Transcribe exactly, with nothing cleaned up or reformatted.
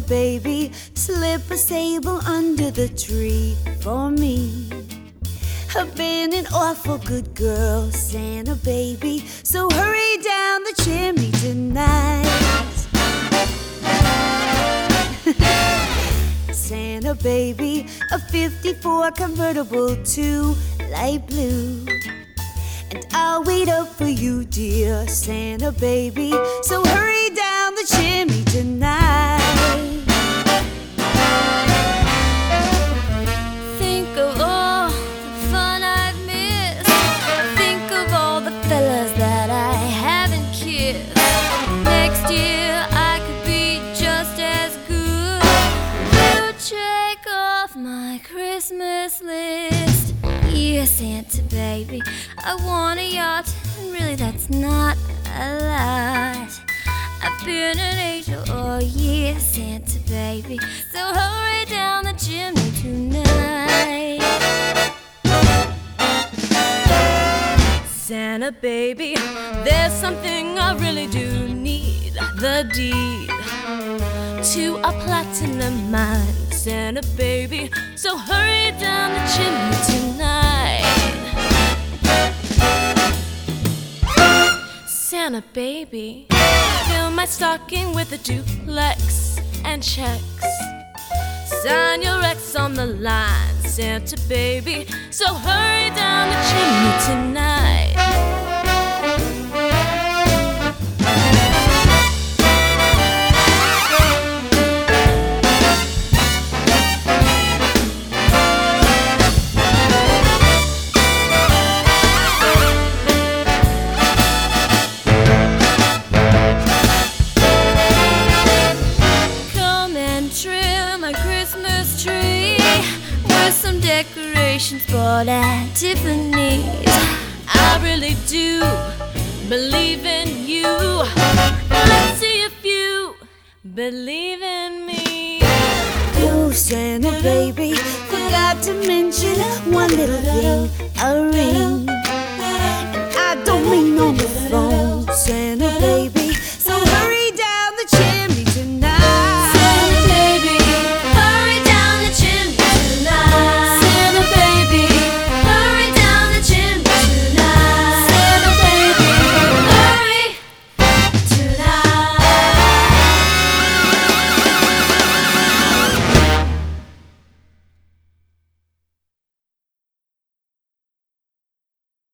baby, slip a sable under the tree for me. I've been an awful good girl, Santa baby, so hurry down the chimney tonight. Santa baby, a fifty-four convertible to light blue. And I'll wait up for you, dear Santa baby, so hurry down the chimney tonight. Think of all the fun I've missed. Think of all the fellas that I haven't kissed. Next year I could be just as good. You check off my Christmas list. Yeah, Santa baby, I want a yacht, and really that's not a lot. I've been an angel all year, Santa baby, so hurry down the chimney tonight. Santa baby, there's something I really do need, the deed to a platinum mine, Santa baby, so hurry down the chimney tonight. Santa baby, fill my stocking with a duplex and checks. Sign your ex on the line, Santa baby, so hurry down the chimney tonight. Christmas tree with some decorations bought at Tiffany's. I really do believe in you. Let's see if you believe in me. You, Santa baby, forgot to mention one little thing, a ring. And I don't mean on the phone, Santa baby,